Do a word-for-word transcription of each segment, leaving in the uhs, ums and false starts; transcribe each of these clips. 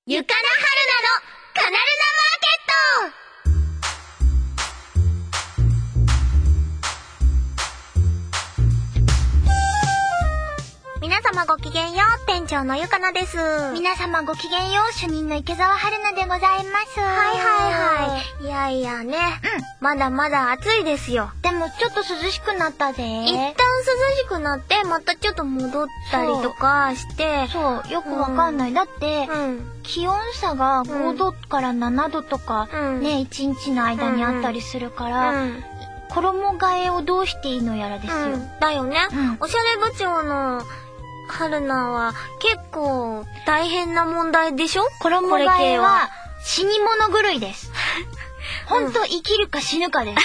ゆかなはるなのカナルナマーケット。皆様ごきげんよう、店長のゆかなです。 皆様ごきげんよう、主任の池澤春菜でございます。 はいはいはい。いやいやね、うん、まだまだ暑いですよ。 でもちょっと涼しくなったぜ。 一旦涼しくなってまたちょっと戻ったりとかしてそう、よくわかんない、うん、だって、うん、気温差がごどからななどとか、うん、ね、いちにちの間にあったりするから、うんうん、衣替えをどうしていいのやらですよ、うん、 だよね、うん、おしゃれ部長の春菜は結構大変な問題でしょ。 衣替えは死に物狂いです。ほんと生きるか死ぬかです、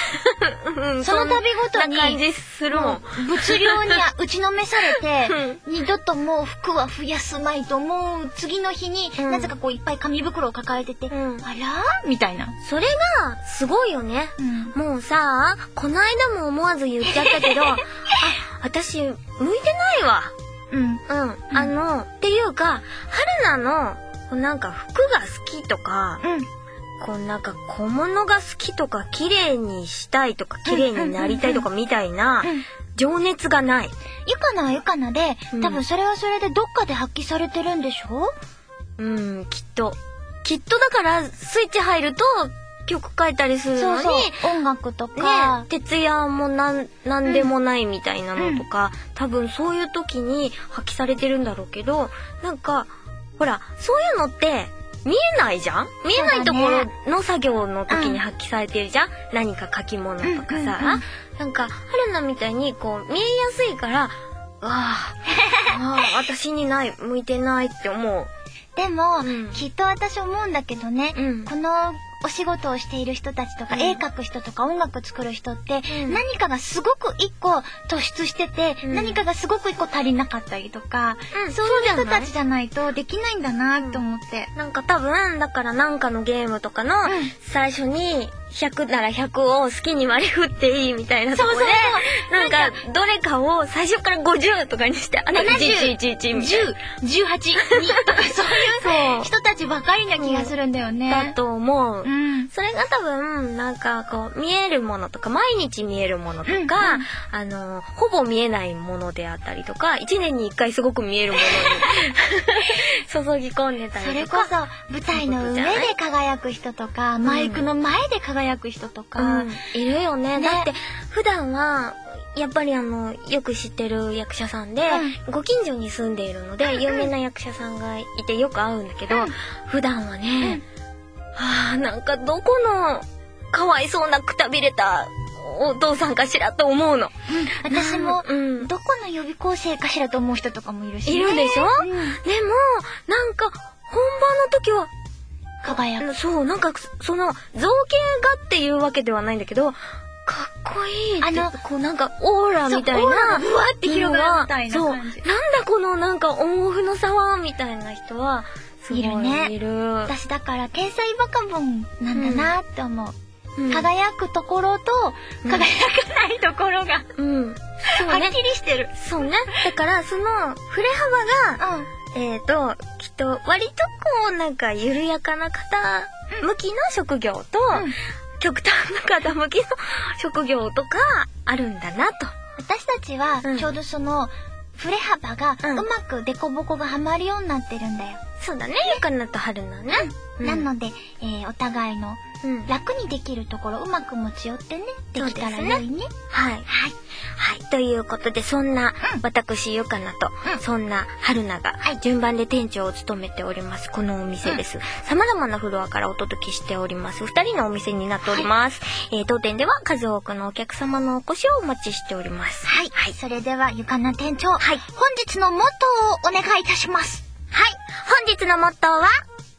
うん、その度ごとに感じするもん。 物量に打ちのめされて、うん、二度ともう服は増やすまいと思う次の日に、うん、なぜかこういっぱい紙袋を抱えてて、うん、あらーみたいな。 それがすごいよね、うん、もうさ、この間も思わず言っちゃったけどあ、私向いてないわ。うん。うん。あの、っていうか、春菜の、こうなんか服が好きとか、うん、こうなんか小物が好きとか、綺麗にしたいとか、綺麗になりたいとかみたいな、情熱がない。 ゆかなはゆかなで、多分それはそれでどっかで発揮されてるんでしょ？ うん、きっと。きっとだから、スイッチ入ると、曲書いたりするのに、 そうそう、音楽とか、 ね、徹夜もなんなんでもないみたいなのとか、うん、多分そういう時に発揮されてるんだろうけど、なんかほらそういうのって見えないじゃん。見えないところの作業の時に発揮されてるじゃん、うん、何か書き物とかさ、うんうんうん、なんか春菜みたいにこう見えやすいから、わああ私にない、向いてないって思う。 でも、うん、きっと私思うんだけどね、うん、このお仕事をしている人たちとか、うん、絵描く人とか音楽作る人って、うん、何かがすごく一個突出してて、うん、何かがすごく一個足りなかったりとか、うん、そういう人たちじゃないとできないんだなと思って、 うん、なんか多分だからなんかのゲームとかの最初にひゃくならひゃくを好きに割り振っていいみたいなところで、そうそうそう、なんかどれかを最初からごじゅうとかにして、あ、ななじゅう、いちいちみたいな、じゅう、 じゅうはち、にとかそういう人たちばかりな気がするんだよね。 だと思う。うん、それが多分なんかこう見えるものとか、毎日見えるものとか、うんうん、あのほぼ見えないものであったりとか、いちねんにいっかいすごく見えるものに注ぎ込んでたりとか、 それこそ舞台の上で輝く人とか、うん、マイクの前で輝く人とか、 うん、いるよね。だって普段はやっぱりあのよく知ってる役者さんで、うん、ご近所に住んでいるので、うん、有名な役者さんがいてよく会うんだけど、うん、普段はね、うん、はあ、なんかどこのかわいそうなくたびれたお父さんかしらと思うの、 うん、私も、うん、どこの予備校生かしらと思う人とかもいるし、ね、 いるでしょ、うん、でもなんか本番の時は輝く。 そう、なんかその造形がっていうわけではないんだけど、かっこいいって、あのこうなんかオーラみたいな、 ふわって広がるみたいな感じ。 そう、なんだこのなんかオンオフの差はみたいな人はすごいいるね。いる。 私だから天才バカボンなんだなって思う。うん、輝くところと、うん、輝かないところが、うん、そうね、はっきりしてる。 そうね。だからその振れ幅が、うん、えーと、きっと割とこうなんか緩やかな方向きの職業と、うん、極端な方向きの職業とかあるんだなと。 私たちはちょうどその振れ幅がうまくデコボコがはまるようになってるんだよ。 そうだね。ゆかなと春菜ね。 うん、なので、えー、お互いの楽にできるところうまく持ち寄ってね、できたら良いね。 はい。はい。はい。ということで、そんな、うん、私ゆかなと、うん、そんな春菜が、順番で店長を務めております、このお店です。うん、様々なフロアからお届けしております、二人のお店になっております。はい、えー、当店では数多くのお客様のお越しをお待ちしております。 はい。はい。それでは、ゆかな店長、はい。本日のモットーをお願いいたします。 はい。本日のモットーは、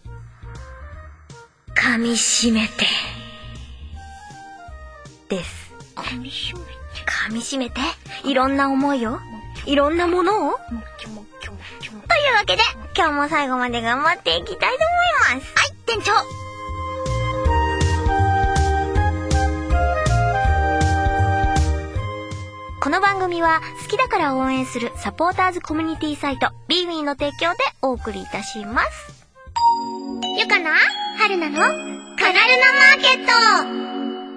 噛み締めてです。 噛み締めて噛み締めていろんな思いを、いろんなものを、というわけで今日も最後まで頑張っていきたいと思います。 はい、店長。 この番組は好きだから応援するサポーターズコミュニティサイトビーウィーの提供でお送りいたします。 ゆかなはるなのカラルナマーケット。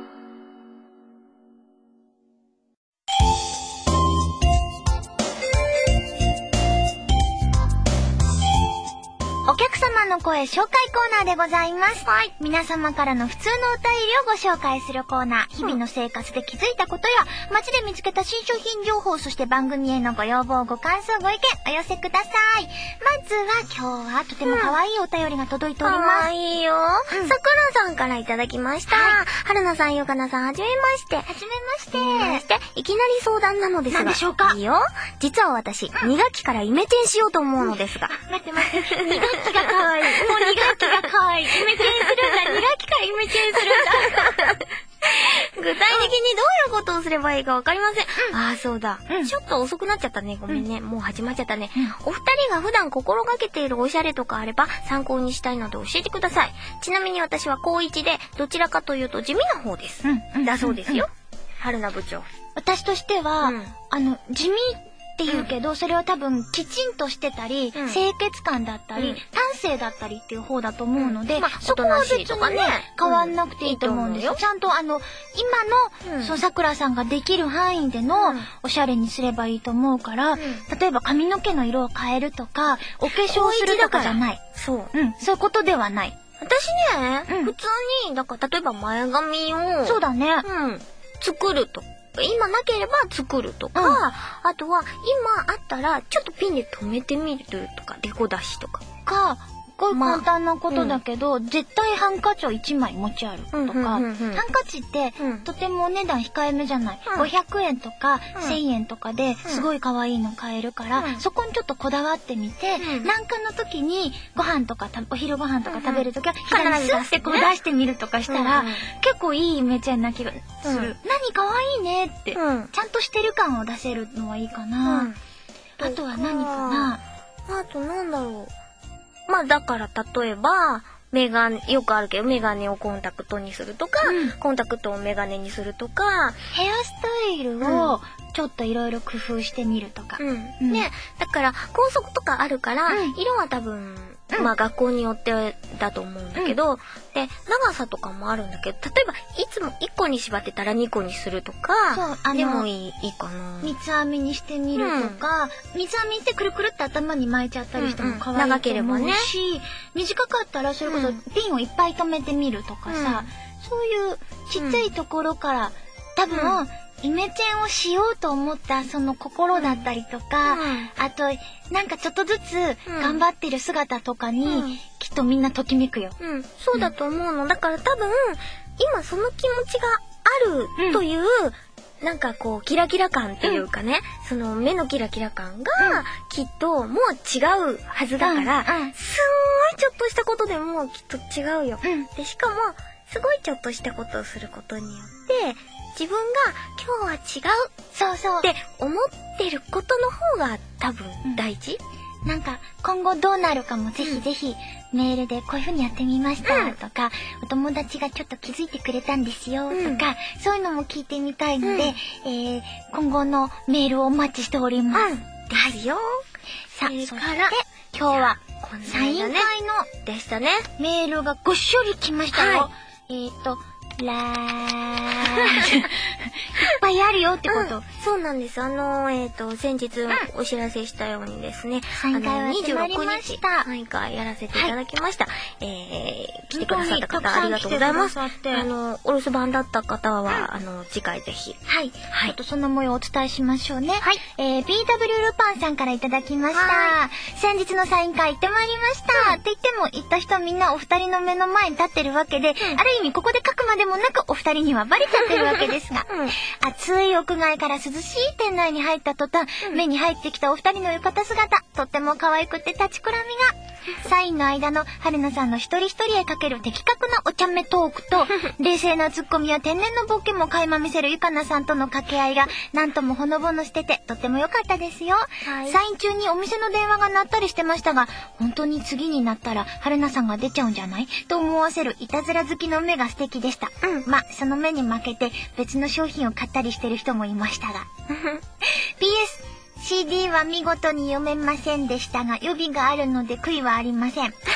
お客様の声紹介コーナーでございます。はい。皆様からの普通のお便りをご紹介するコーナー。日々の生活で気づいたことや、街で見つけた新商品情報、そして番組へのご要望、ご感想、ご意見、お寄せください。まずは今日はとても可愛いお便りが届いております。 可愛いよ。 うんさくらさんからいただきました。 はいはるなさん、ゆかなさん、はじめまして。 はじめまして。 はじめまして。いきなり相談なのですが。 何でしょうか？ いいよ。実は私、に学期からイメチェンしようと思うのですが。 待って待って。に学期が可愛い。もうに学期が可愛い。イメチェンするんだ。に学期からイメチェンするんだ。 具体的にどういうことをすればいいかわかりません。うん、ああ、そうだ、うん。ちょっと遅くなっちゃったね。ごめんね。うん、もう始まっちゃったね、うん。お二人が普段心がけているおしゃれとかあれば参考にしたいので教えてください。ちなみに私は高一でどちらかというと地味な方です。うんうん、だそうですよ。春菜部長。 私としては、うん、あの、地味って言うけど、うん、それは多分きちんとしてたり、うん、清潔感だったり、うん、端正だったりっていう方だと思うので、うんまあ、そこは別にね、変わんなくていいと思うんですよ。うん、いいちゃんとあの、今の、うん、その桜さんができる範囲でのおしゃれにすればいいと思うから、うん、例えば髪の毛の色を変えるとか、お化粧するとかじゃない。 そう。 うん、そういうことではない。 私ね、うん、普通に、だから例えば前髪を、 そうだね。 うん、作ると。今なければ作るとか、うん、あとは今あったらちょっとピンで留めてみるとか、デコ出しとか。 か、これ簡単なことだけど、まあうん、絶対ハンカチをいちまい持ち歩くとか、うんうんうんうん、ハンカチって、うん、とてもお値段控えめじゃない、うん、ごひゃくえんとか、うん、せんえんとかですごい可愛いの買えるから、うん、そこにちょっとこだわってみて、うん、なんかの時にご飯とかお昼ご飯とか食べる時は左にスッてこう出してみるとかしたら、うんうん、結構いいイメチェンな気がする、うん、何可愛いねって、うん、ちゃんとしてる感を出せるのはいいかな、うん、あとは何かなあとなんだろうまあだから例えばメガネよくあるけどメガネをコンタクトにするとか、うん、コンタクトをメガネにするとかヘアスタイルをちょっといろいろ工夫してみるとか、 うんうん、ねだから校則とかあるから、うん、色は多分、うん、まあ学校によってだと思うんだけど、うん、で長さとかもあるんだけど例えばいつもいっこに縛ってたらにこにするとかそうあのでもいいいいかな三つ編みにしてみるとか、うん、三つ編みしてくるくるって頭に巻いちゃったりしても可愛いと思うし、うんうんね、短かったらそれこそピンをいっぱい留めてみるとかさ、うん、そういうちっちゃいところから、うん、多分、うんイメチェンをしようと思ったその心だったりとか、うん、あとなんかちょっとずつ頑張ってる姿とかに、うん、きっとみんなときめくよ、 うん、そうだと思うのだから多分今その気持ちがあるという、うん、なんかこうキラキラ感っていうかね、うん、その目のキラキラ感がきっともう違うはずだから、うんうん、すんごいちょっとしたことでもきっと違うよ、うん、でしかもすごいちょっとしたことをすることによって自分が今日は違うそうそうって思ってることの方が多分大事、 うん、なんか今後どうなるかもぜひぜひメールでこういう風にやってみましたとか、うん、お友達がちょっと気づいてくれたんですよとか、うん、そういうのも聞いてみたいので、うんえー、今後のメールをお待ちしております、うん、 ですよさあそして今日はサイン会のでしたねメールがごっしょり来ましたよ、はい、えっとらーいっぱいあるよってこと、 うん、そうなんですあのえっ、ー、と先日お知らせしたようにですね、 うん、あのにじゅうろくにちサイン会やらせていただきました、はい、えー、来てくださった方ありがとうございますあのお留守番だった方は、うん、あの次回ぜひはい、はい、ちょっとその模様をお伝えしましょうねはい、えー、ビーダブリュー ルパンさんからいただきました先日のサイン会行ってまいりました、うん、って言っても行った人みんなお二人の目の前に立ってるわけで、うん、ある意味ここで書くまででもなくお二人にはバレちゃってるわけですが、うん、暑い屋外から涼しい店内に入った途端、うん、目に入ってきたお二人の浴衣姿とっても可愛くて立ちくらみがサインの間の春菜さんの一人一人へかける的確なお茶目トークと冷静なツッコミや天然のボケも垣間見せるゆかなさんとの掛け合いがなんともほのぼのしててとっても良かったですよ、はい、サイン中にお店の電話が鳴ったりしてましたが本当に次になったら春菜さんが出ちゃうんじゃないと思わせるいたずら好きの目が素敵でしたうん、まあその目に負けて別の商品を買ったりしてる人もいましたがピーエスシーディー は見事に読めませんでしたが予備があるので悔いはありません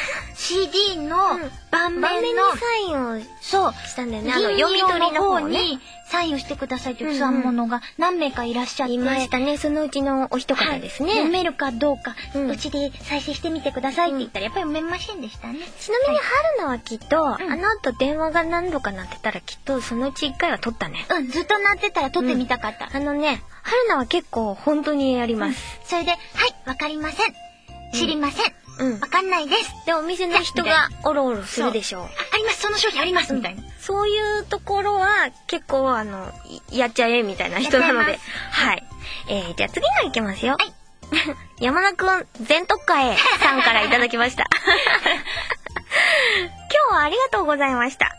シーディー の盤面の、 盤面にサインをそうしたんだよね。あの、読み取りの方にサインをしてくださいというつわものが何名かいらっしゃって。 いましたね。そのうちのお一方ですね。 読めるかどうか、うちで再生してみてくださいって言ったら、やっぱり読めませんでしたね。 ちなみに、春菜はきっと、あの後電話が何度か鳴ってたらきっとそのうち一回は撮ったね。 うん、ずっと鳴ってたら撮ってみたかった。 あのね、春菜は結構本当にやります。 それで、はい、わかりません。知りません。 うん。 わかんないです。 で、お店の人がおろおろするでしょう。 あります、その商品あります、みたいな。 そういうところは結構あの、やっちゃえみたいな人なので。はい。えー、じゃあ次がいきますよ。はい。山田くん、全特化へさんからいただきました。今日はありがとうございました。はい。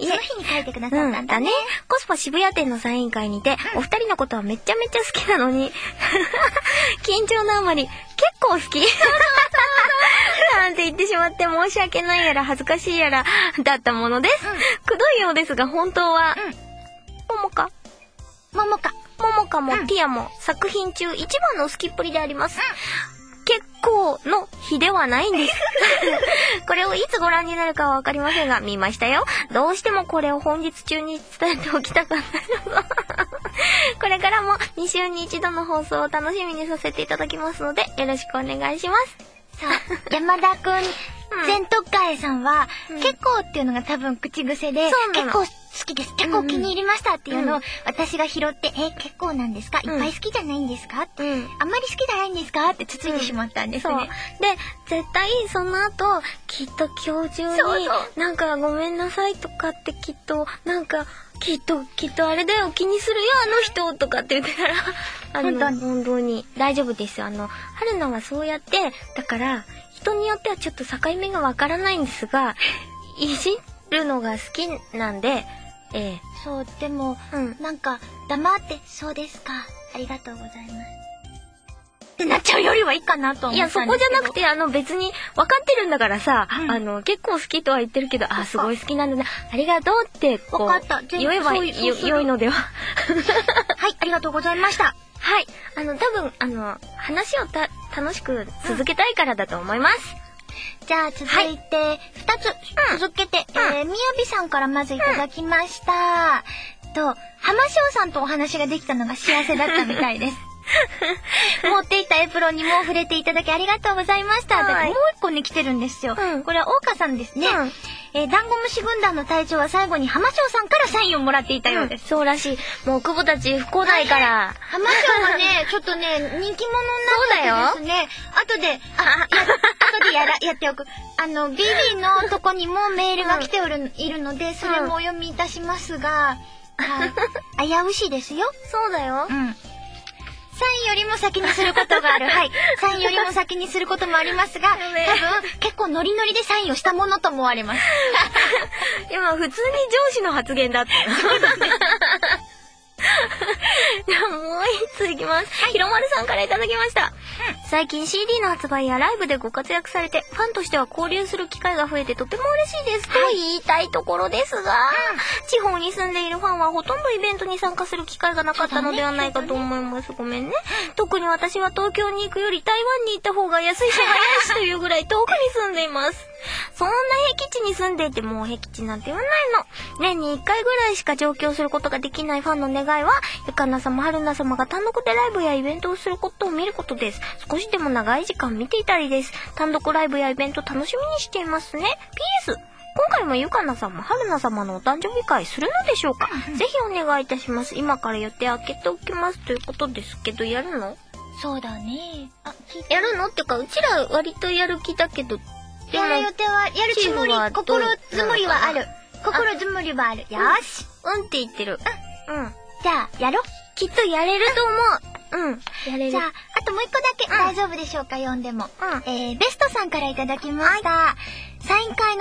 その日に書いてくださったんだね。 コスパ渋谷店のサイン会にて、お二人のことはめちゃめちゃ好きなのに、緊張のあまり、結構好きなんて言ってしまって申し訳ないやら恥ずかしいやらだったものです。くどいようですが本当は、ももかももかももかもティアも作品中一番の好きっぷりであります。結構の日ではないんです。これをいつご覧になるかはわかりませんが、見ましたよ。どうしてもこれを本日中に伝えておきたかったの。これからもにしゅうにいちどの放送を楽しみにさせていただきますので、よろしくお願いします。 さあ、山田くん、全特会さんは、うん、結構っていうのが多分口癖で、結構好きです。結構気に入りましたっていうのを、うん、私が拾って、え、結構なんですか、いっぱい好きじゃないんですかって、うん、あんまり好きじゃないんですかってつついてしまったんですね。うん、で、 絶対その後、きっと今日中に、そうそうなんかごめんなさいとかってきっと、なんか、きっと、きっとあれだよ、気にするよ、あの人とかって言ってたら、あの、本当に、本当に大丈夫ですよ。あの、春菜はそうやって、だから、人によってはちょっと境目がわからないんですが、いじるのが好きなんで、ええ。 そう、でも、うん、なんか、黙って、そうですか、ありがとうございます。ってなっちゃうよりはいいかなと思ったんですけど。いや、そこじゃなくて、あの、別に、分かってるんだからさ、うん、あの、結構好きとは言ってるけど、あ、すごい好きなんだな、ありがとうって、こう、 分かった。 言えばよいのでは。 はい、ありがとうございました。 はい。あの、多分、あの、話をた、楽しく続けたいからだと思います。 うん、じゃあ、続いて、二つ、続けて、うん、えー、みやびさんからまずいただきました。うん、と、浜翔さんとお話ができたのが幸せだったみたいです。持っていたエプロンにも触れていただきありがとうございました。はい、もう一個ね来てるんですよ。うん、これは大岡さんですね。うん、えー、ダンゴムシ軍団の隊長は最後に浜翔さんからサインをもらっていたようです。 うん、そうらしい。もう久保たち不幸代から。 浜翔はね、ちょっとね、人気者になってですね。後で、あ、や、後でやら、やっておく。あの、ビビのとこにもメールが来ておる、うん、いるので、それもお読みいたしますが、はい、危うしいですよ。 そうだよ。うん。 サインよりも先にすることがある。はい。サインよりも先にすることもありますが、多分、結構ノリノリでサインをしたものと思われます。 いや、まあ、普通に上司の発言だった。じゃあ、もう一ついきます。はい、ひろまるさんからいただきました。うん、最近 シーディー の発売やライブでご活躍されて、ファンとしては交流する機会が増えてとても嬉しいです。はい、と言いたいところですが、うん、地方に住んでいるファンはほとんどイベントに参加する機会がなかったのではないかと思います。ごめんね。特に私は東京に行くより台湾に行った方が安いし早いしというぐらい遠くに住んでいます。そんな僻地に住んでいても僻地なんて言わないの。年にいっかいぐらいしか上京することができないファンの願いは、ゆかな様、はるな様が単独でライブやイベントをすることを見ることです。少しでも長い時間見ていたりです。単独ライブやイベント楽しみにしていますね。ピーエス 今回もゆかな様、はるな様のお誕生日会するのでしょうか。ぜひお願いいたします。今から予定開けておきますということですけど、やるの？ そうだね。 あ、やるのっていうか、うちら割とやる気だけど、 やる予定は、やるつもり、心づもりはある。心づもりはある。よーし。 うん、うんって言ってる。 うん。うん。じゃあ、やろう。 きっとやれると思う。うん。やれる。 じゃあ、あともう一個だけ大丈夫でしょうか、読んでも。うん。えー、ベストさんからいただきました。はい、サイン会の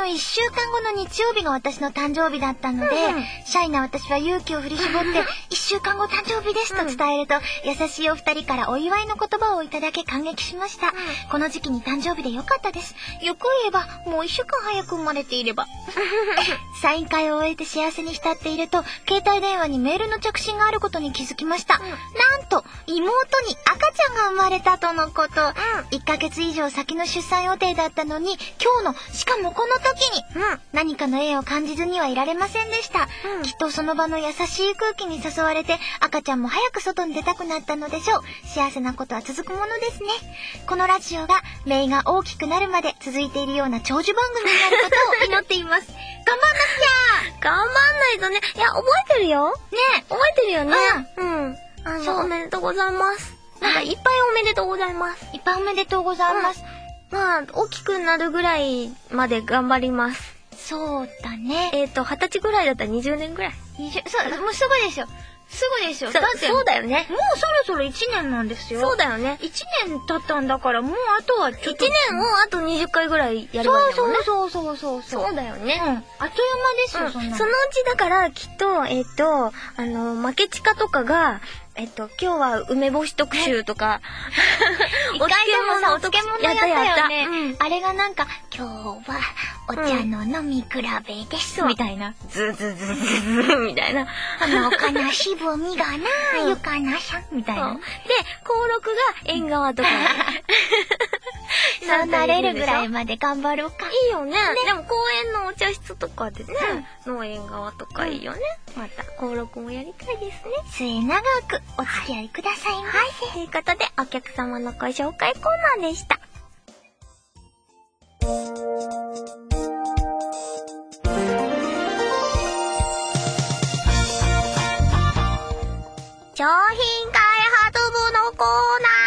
のいっしゅうかんごの日曜日が私の誕生日だったので、うんうん、シャイな私は勇気を振り絞って、いっしゅうかんご誕生日ですと伝えると、うん、優しいお二人からお祝いの言葉をいただけ感激しました。うん、この時期に誕生日でよかったです。よく言えば、もういっしゅうかん早く生まれていれば。サイン会を終えて幸せに浸っていると、携帯電話にメールの着信があることに気づきました。うん、なんと、妹に赤ちゃんが生まれたとのこと。うん、いっかげつ以上先の出産予定だったのに、今日の、しかもこの時に、うん、何かの縁を感じずにはいられませんでした。うん、きっとその場の優しい空気に誘われて、赤ちゃんも早く外に出たくなったのでしょう。幸せなことは続くものですね。このラジオが、メイが大きくなるまで続いているような長寿番組になることを祈っています。頑張んなきゃ。 頑張んないとね。いや、覚えてるよ。 ね覚えてるよね。うん。うん。あの、おめでとうございます。なんかいっぱいおめでとうございます。 いっぱいおめでとうございます。 うん、まあ、大きくなるぐらいまで頑張ります。 そうだね。 えっと、二十歳ぐらいだったらにじゅうねんぐらい。 にじゅう、そう、もうすぐですよ。すぐですよ。 だってそうだよね。 もうそろそろいちねんなんですよ。 そうだよね。 いちねん経ったんだから、もうあとはちょっと。 いちねんをあとにじゅっかいぐらいやればいいんだもんね。 そうそうそうそう。 そうだよね。 うん。あっという間ですよ、 うん、 そんなの。 そのうちだから、きっと、えっと、あの、負けちかとかが、えっと、今日は梅干し特集とか、 お漬物、お漬物やったよね。うん、あれがなんか、今日はお茶の飲み比べです、みたいな。 ズズズズズみたいな。 あの、悲しぶみがな、ゆかなさん、みたいな。で、 登録が縁側とか。 そうなれるぐらいまで頑張ろうか。 いいよね。でも公園のお茶室とかでね、農園側とかいいよね。また、登録もやりたいですね。 末永くお付き合いくださいませ。 はい。ということで、お客様のご紹介コーナーでした。商品開発部のコーナー。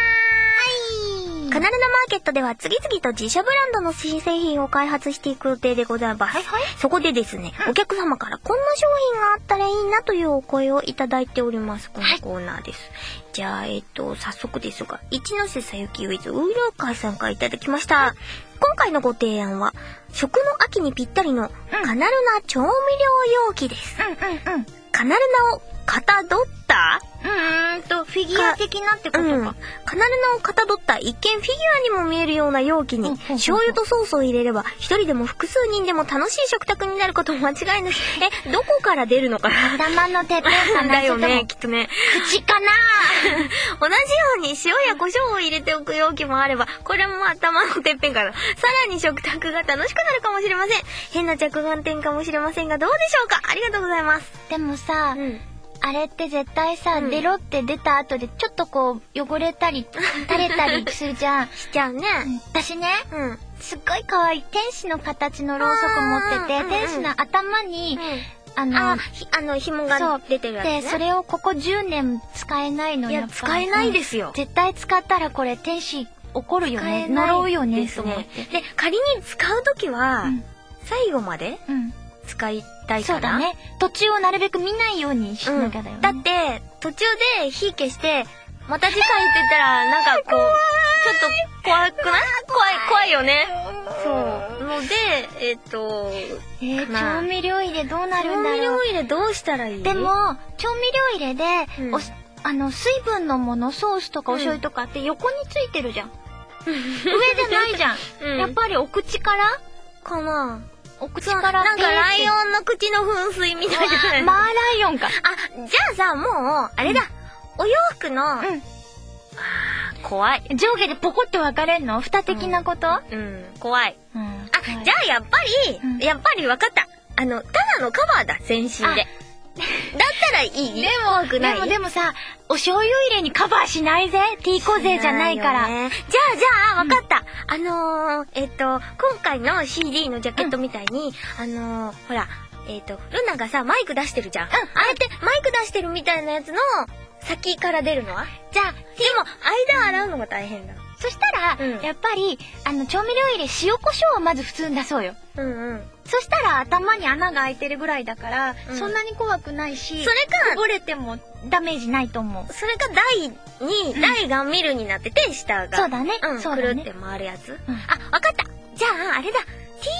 カナルナマーケットでは次々と自社ブランドの新製品を開発していく予定でございます。はいはい、そこでですね、うん、お客様からこんな商品があったらいいなというお声をいただいております。このコーナーです。はい、じゃあ、えっと、早速ですが、一ノ瀬さゆきウィズウーラーカーさんからいただきました。今回のご提案は、食の秋にぴったりのカナルナ調味料容器です。うんうんうん、カナルナをかたどったうーんと、フィギュア的なってことか。うん、 カナルナをかたどった一見フィギュアにも見えるような容器に、醤油とソースを入れれば、一人でも複数人でも楽しい食卓になること間違いなし。え、どこから出るのかな頭のてっぺんかなだよね、きっとね。 口かな同じように塩や胡椒を入れておく容器もあれば、これも頭のてっぺんから、さらに食卓が楽しくなるかもしれません。変な着眼点かもしれませんが、どうでしょうか。ありがとうございます。 でもさ、うん、あれって絶対さ、うん、デロって出た後でちょっとこう汚れたり垂れたりするじゃん。 しちゃうね。 うん、私ね、うん、すっごい可愛い天使の形のろうそく持ってて、天使の頭に、 うん、あのああの紐が出てるやつね。 でそれをここじゅうねん使えないの。 いや使えないですよ。 絶対使ったらこれ天使怒るよね。呪うよねと思って。 で仮に使うときは、うん、最後まで、うん使いたいかな。 そうだね。途中をなるべく見ないようにしなきゃだよね。 うん、だって途中で火消してまた次回って言ったらなんかこうちょっと怖くない？怖い怖いよね。そうのでえっとえー、調味料入れどうなるんだろう。 調味料入れどうしたらいい？ でも調味料入れで、うん、おあの水分のものソースとかお醤油とかって横についてるじゃん。うん、上じゃないじゃん。うん、やっぱりお口からかな。 お口からなんかライオンの口の噴水みたいな。 マーライオンか。あ、 じゃあさ、もう、あれだ。うん、お洋服の、うん、あ怖い。 上下でポコって分かれんの？蓋的なこと？ うん、うん、怖い。うん、あ、じゃあやっぱり、うん、やっぱり分かった。あの、ただのカバーだ、全身で。だったらいい？ でも、でも、でもさ、お醤油入れにカバーしないぜ。T コ勢じゃないから。 じゃあ、じゃあ、わかった。うん、あのー、えっと、今回の シーディー のジャケットみたいに、うん、あのー、ほら、えっと、ルナがさ、マイク出してるじゃん。うん、あれってマイク出してるみたいなやつの先から出るのは？じゃあ、でも、間洗うのが大変だ。 そしたら、うん、やっぱり、あの、調味料入れ、塩コショウをまず普通に出そうよ。うんうん。そしたら頭に穴が開いてるぐらいだから、うん、そんなに怖くないし、それか、こぼれてもダメージないと思う。 それか台に、うん、台がミルになってて、下が。 そうだね。 うん、 そうだね。 くるって回るやつ。うん、あ、わかった。じゃあ、あれだ。ティーポッ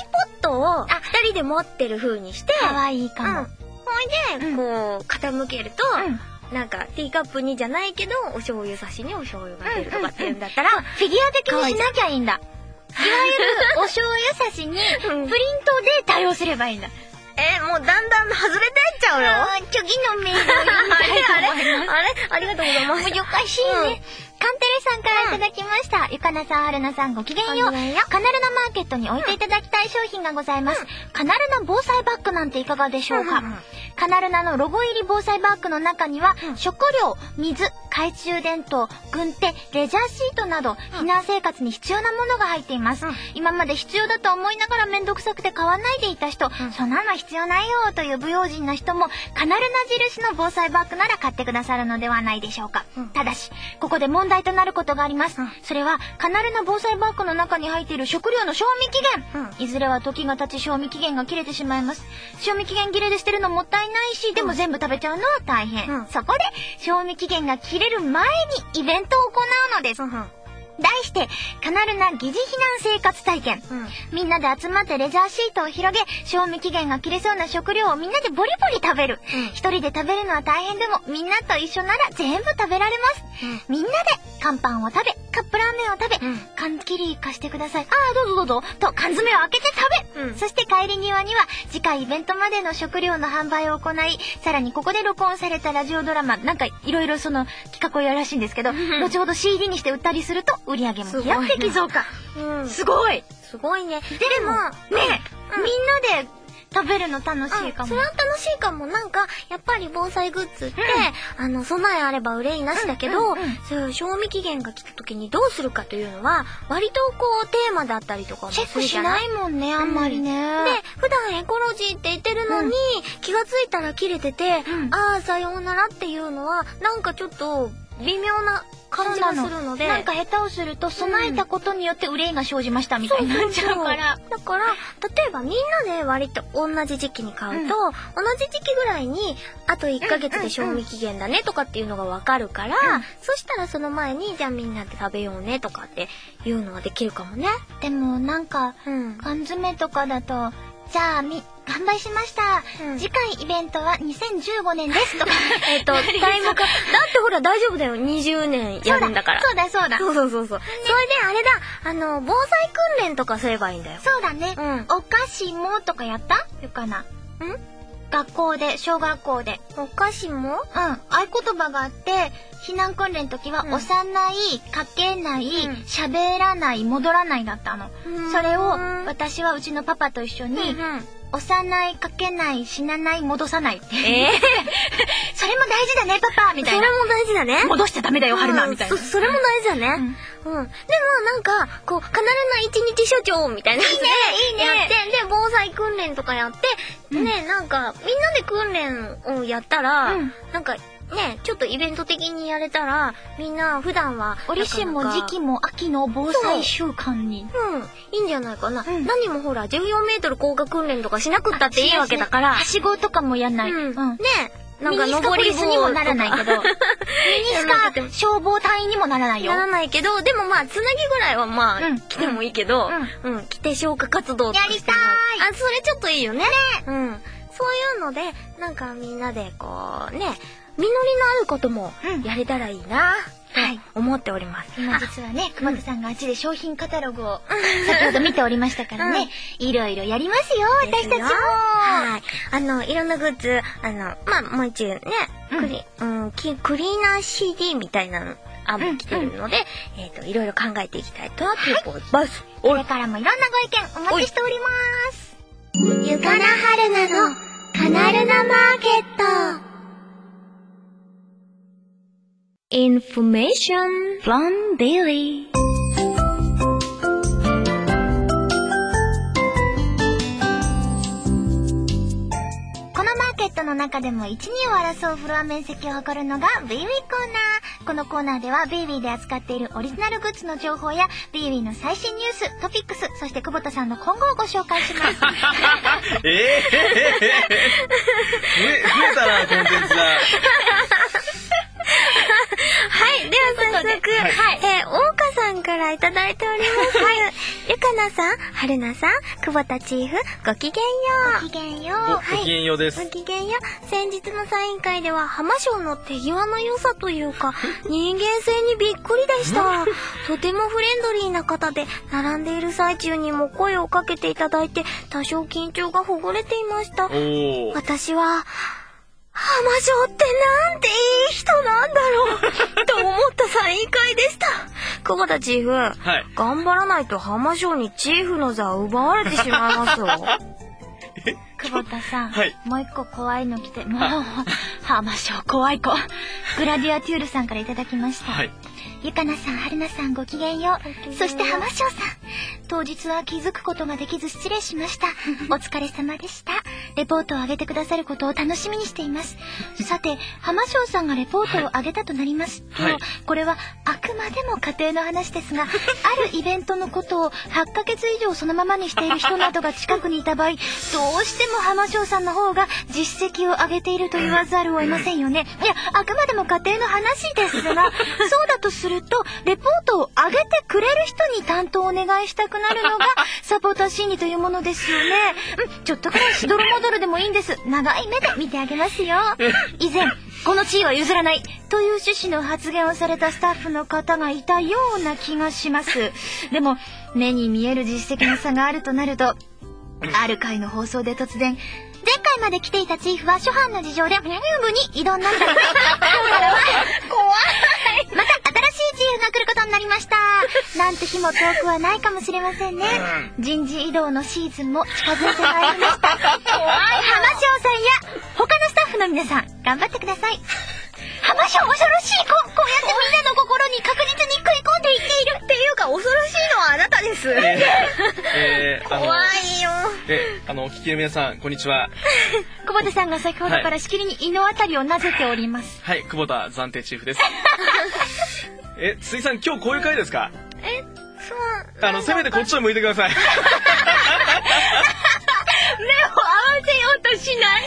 トを二人で持ってる風にして、 かわいいかも。 ほいで、こう、傾けると、なんか、ティーカップにじゃないけど、お醤油差しにお醤油が出るとかっていうんだったら、 フィギュア的にしなきゃいいんだ。いわゆる、お醤油差しに、プリントで対応すればいいんだ。 え、もうだんだん外れていっちゃうよ。 次のメールを読みたいと思います。 あれありがとうございます。 難しいね。カンテレさんからいただきました。ゆかなさん、はるなさん、ごきげんよう。カナルナマーケットに置いていただきたい商品がございます。カナルナ防災バッグなんていかがでしょうか。カナルナのロゴ入り防災バッグの中には、食料、水、懐中電灯、軍手、レジャーシートなど、避難生活に必要なものが入っています。今まで必要だと思いながらめんどくさくて買わないでいた人、そんなの必要ないよという不用心な人も、カナルナ印の防災バッグなら買ってくださるのではないでしょうか。ただし、ここで問題となることがあります。それは、カナルナ防災バッグの中に入っている食料の賞味期限。いずれは時が経ち賞味期限が切れてしまいます。賞味期限切れで捨てるのもったいないし、でも全部食べちゃうのは大変。そこで、賞味期限が切れる前にイベントを行うのです。題して、カナルナ疑似避難生活体験、うん、みんなで集まってレジャーシートを広げ、賞味期限が切れそうな食料をみんなでボリボリ食べる、うん、一人で食べるのは大変でもみんなと一緒なら全部食べられます、うん、みんなで乾パンを食べ、カップラーメンを食べ、うん、缶切り貸してください、ああどうぞどうぞと缶詰を開けて食べ、うん、そして帰り際には次回イベントまでの食料の販売を行い、さらにここで録音されたラジオドラマ、なんかいろいろその企画をやるらしいんですけど、後ほど シーディー にして売ったりすると売り上げも飛躍的増加。すごい。 すごいね。 でも、ね、うん、みんなで食べるの楽しいかも。 それは楽しいかも。なんか、やっぱり防災グッズって、うん、あの、備えあれば憂いなしだけど、うんうんうん、そういう賞味期限が来た時にどうするかというのは、割とこう、テーマだったりとかもするじゃない？ チェックしないもんね、あんまりね。 うん、で、普段エコロジーって言ってるのに、うん、気がついたら切れてて、うん、ああ、さようならっていうのは、なんかちょっと、微妙な感じがするので、 なんか下手をすると備えたことによって憂いが生じましたみたいになっちゃうから、 だから例えばみんなで割と同じ時期に買うと、うん、同じ時期ぐらいにあといっかげつで賞味期限だねとかっていうのがわかるから、うん、そしたらその前にじゃあみんなで食べようねとかっていうのはできるかもね。 でもなんか、うん、缶詰とかだとじゃあみ販売しました、うん、次回イベントはにせんじゅうごねんですとかえっとタイムかだってほら大丈夫だよ、にじゅうねんやるんだから。 そうだそうだそうそうそうそう、ね、それであれだ、あの防災訓練とかすればいいんだよ。 そうだね、うん、お菓子もとかやったよかな。ん学校で、小学校で。 お菓子も？うん。 合言葉があって、避難訓練の時は、うん、押さない、かけない、喋、うん、らない、戻らないだったの。それを、私はうちのパパと一緒に、うんうん、押さない、かけない、死なない、戻さないって。えー、それも大事だね、パパみたいな。 それも大事だね。 戻しちゃダメだよ、春菜みたいな。 そ、それも大事だね。うん。うん、でもなんか、こう、カナルナ一日所長みたいなやつで、いいね、やって、で、防災訓練とかやって、うん、ね、なんか、みんなで訓練をやったら、うん、なんか、ね、ちょっとイベント的にやれたら、みんな普段は折しも時期も秋の防災習慣に。 うん。いいんじゃないかな。うん、何もほら、じゅうよんメートル降下訓練とかしなくったっていいわけだから。 はしごとかもやんない。うん。 うん、ね。 なんか登り棒にもならないけど。ミニスカ消防隊にもならないよ。 ならないけど、でもまあ、つなぎぐらいはまあ、うん、来てもいいけど、うん、うん、来て消火活動とかしても。 やりたい。あ、それちょっといいよね。ね。うん。そういうので、なんかみんなでこう、ね、実りのあることもやれたらいいな、うん、はい、思っております。 今実はね、久保田さんがあっちで商品カタログを先ほど見ておりましたからね、うん、いろいろやりますよ、私たちも。 はい。あの、いろんなグッズ、あの、まあ、もう一度ね、クリ、うん、クリーナー シーディー みたいなの、案も来てるので、うんうん、えっと、いろいろ考えていきたいと思います。 これからもいろんなご意見お待ちしております。 ゆかなはるなのカナルナマーケット。 Information from Daily。 このマーケットの中でもいち、にを争うフロア面積を誇るのが ビービー コーナー。このコーナーでは ビービー で扱っているオリジナルグッズの情報や ビービー の最新ニュース、トピックス、そして久保田さんの今後をご紹介します。 ええー、増え、増えたな、コンテンツが。 はい、では早速、はい、えー、大岡さんからいただいております。はい。 ゆかなさん、はるなさん、久保田チーフ、ごきげんよう。 ごきげんよう。 ごごきげんようです。 ごきげんよう。先日のサイン会では浜翔の手際の良さというか人間性にびっくりでした。とてもフレンドリーな方で、並んでいる最中にも声をかけていただいて多少緊張がほぐれていました。 お私は浜翔ってなんていい人なんだろうと思ったサイン会でした。久保田チーフ、はい、頑張らないと浜翔にチーフの座を奪われてしまいますよ。 久保田さん、 はい、 もう一個怖いの来て、もう浜翔怖い子。グラディアテュールさんからいただきました。はい、ゆかなさん、はるなさん、ごきげんよう。そして浜翔さん、当日は気づくことができず失礼しました。お疲れ様でした。レポートを上げてくださることを楽しみにしています。さて、浜翔さんがレポートを上げたとなりますと、はい、これはあくまでも家庭の話ですが、あるイベントのことをはっかげつ以上そのままにしている人などが近くにいた場合、どうしても浜翔さんの方が実績を上げていると言わざるを得ませんよね。いや、あくまでも家庭の話ですが、そうだとすると、レポートを上げてくれる人に担当をお願いしたくなるのがサポーター心理というものですよね。うん、ちょっとくらいしどろもどろでもいいんです。長い目で見てあげますよ。以前、この地位は譲らないという趣旨の発言をされたスタッフの方がいたような気がします。でも、目に見える実績の差があるとなると、ある回の放送で突然、前回まで来ていたチーフは諸般の事情で部に異動になったので、怖い。また新しいチーフが来ることになりました。なんて日も遠くはないかもしれませんね。人事異動のシーズンも近づいてまいりました。怖い。浜翔さんや他のスタッフの皆さん、頑張ってください。浜翔恐ろしい子。こうやってみんなの心に確実に食い込んでいっている。っていうか恐ろしいのはあなたです。えーえー、 怖いよ。 え、あの、お聞きの皆さん、こんにちは。 久保田さんが先ほどからしきりに胃のあたりをなぜております。 はい、久保田暫定チーフです。え、鈴井さん、今日こういう回ですか？ え、そう。 あの、せめてこっちを向いてください。 目を合わせようとしない。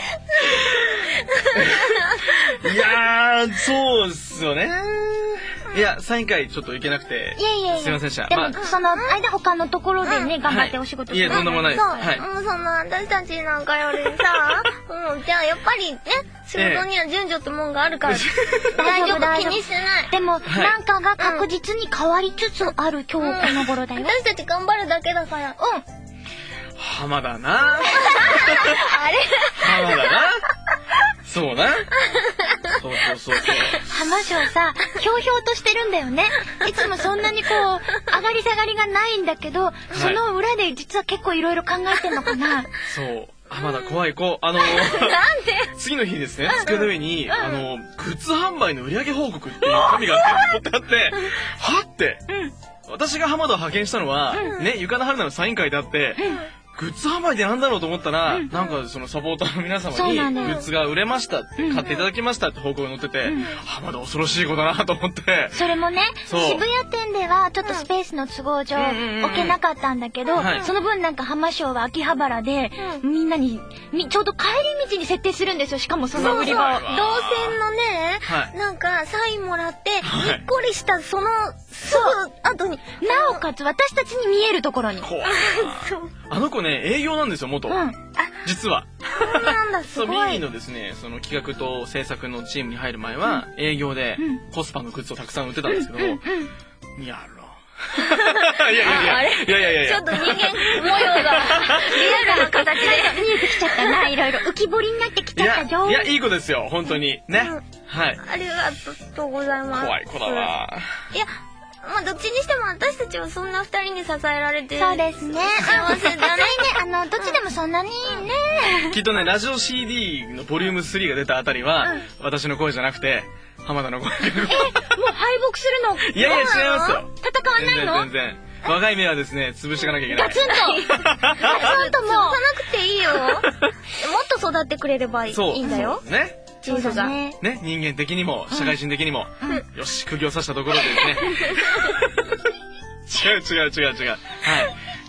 いやー、そうっすよね。いや、サイン会ちょっと行けなくて、 いやいやいやすいませんでした。 でも、まあ、その間他のところでね、うん、頑張ってお仕事して、 はい、いや、とんでもないです。 そう、はい、もうそんな私たちなんかよりさ、うん、じゃあやっぱりね、仕事には順序ってもんがあるから、大丈夫、気にしてない。 でも、はい、なんかが確実に変わりつつある今日この頃だよ。 私たち頑張るだけだから。うん。 浜だな。 あれ浜だな。そうな。そうそうそうそう。 浜翔さ、ひょうひょうとしてるんだよね。いつもそんなにこう、上がり下がりがないんだけど、はい、その裏で実は結構いろいろ考えてんのかな。 そう。浜田怖い子。あのー、 なんで次の日ですね、机の上に、うん、あの、グッズ販売の売上報告っていう紙が取ってあって、はって、うん、私が浜田を派遣したのは、うん、ね、ゆかなはるなのサイン会であって、うん、グッズ販売でなんだろうと思ったら、うん、なんかそのサポーターの皆様にグッズが売れましたって、買っていただきましたって報告が載ってて、うん、浜田恐ろしい子だなと思って。 それもね、渋谷店ではちょっとスペースの都合上置けなかったんだけど、うん、その分なんか浜翔は秋葉原で、うん、みんなにちょうど帰り道に設定するんですよ。しかもその売り場を。 動線のね、はい、なんかサインもらって、はい、にっこりしたそのすぐ後に、 なおかつ私たちに見えるところに。 あの子ね、営業なんですよ、元。うん、実は。 そうなんだ、すごい。 そう、ミニのですね、その企画と制作のチームに入る前は、うん、営業でコスパのグッズをたくさん売ってたんですけど、うんうんうん、やろ。いやいやいや、 あれいやいやいやいや、 ちょっと人間模様がリアルな形で見えてきちゃったな。いろいろ浮き彫りになってきちゃったよ。 いや、いやいい子ですよ、本当にね、うん、はい。 ありがとうございます。 怖い子だわ。 いや、まあどっちにしても私たちはそんな二人に支えられて、 そうですね、 幸せだね。 あのどっちでもそんなにね、 きっとね、ラジオ シーディー のボリュームスリーが出たあたりは、うん、私の声じゃなくて浜田の声。え、もう敗北するの？ いやいや、違いますよ。 戦わないの？ 全然全然。若い目はですね、潰していかなきゃいけない。 ガツンとガツンともう潰さなくていいよ。もっと育ってくれればいいんだよ。 そうね。 チーフがね、人間的にも社会人的にも、うん、よし、釘を刺したところでですね。違う違う違う違う。はい。